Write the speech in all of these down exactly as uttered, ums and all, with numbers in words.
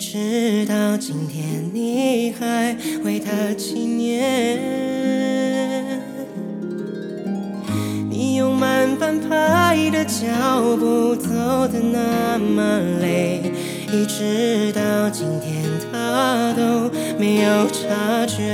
直到今天，你还为他纪念。你用慢半拍的脚步走得那么累，一直到今天他都没有察觉。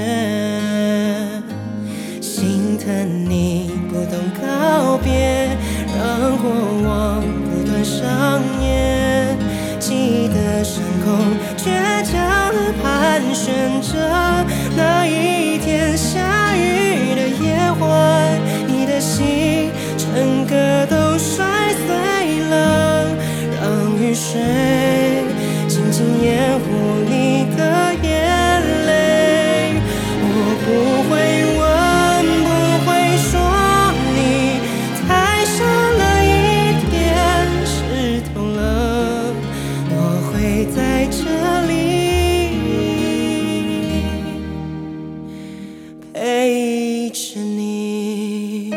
心疼你不懂告别，让过往不断上演。记得伤口倔强地盘旋着，那一天下雨的夜晚，你的心整个都摔碎了，让雨水静静掩护你的眼泪。我不会问，不会说，你太傻了一点，湿透了，我会在这里陪着你。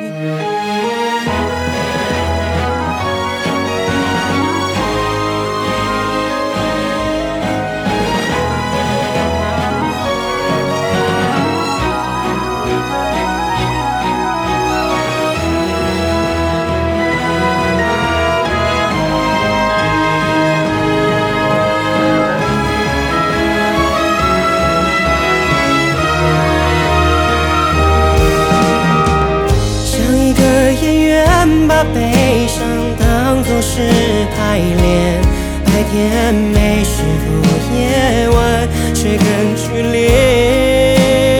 把悲伤当作是排练，白天没湿度，夜晚却更剧烈。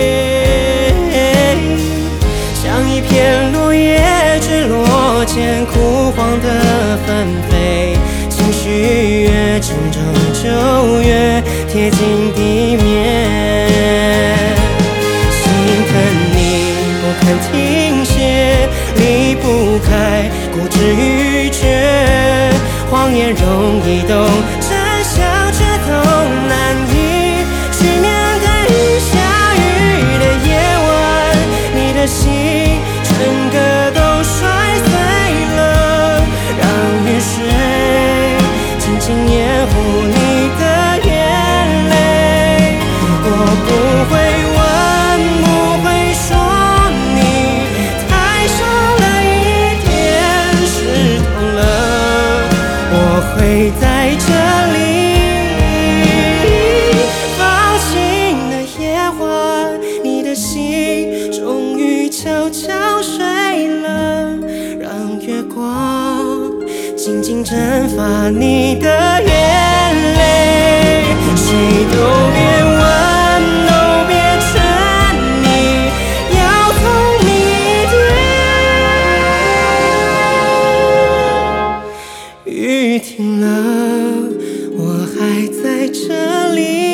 像一片落叶坠落间枯黄的纷飞，情绪越沉重就越贴近地面。心疼你不肯停歇，离不开固执与决，谎言容易懂，真相却都难以去面对。下雨的夜晚，你的心整个都摔碎了，让雨水静静掩护你的眼泪。我不会会在这里。放晴的夜晚，你的心终于悄悄睡了，让月光静静蒸发你的眼泪。谁都别问，都别劝，你要聪明一点。雨停了，我还在这里。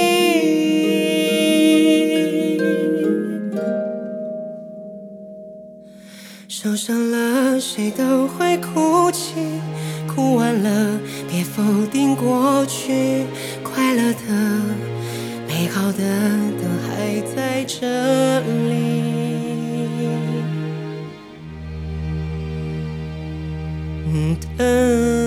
受伤了，谁都会哭泣，哭完了，别否定过去。快乐的、美好的都还在这里。嗯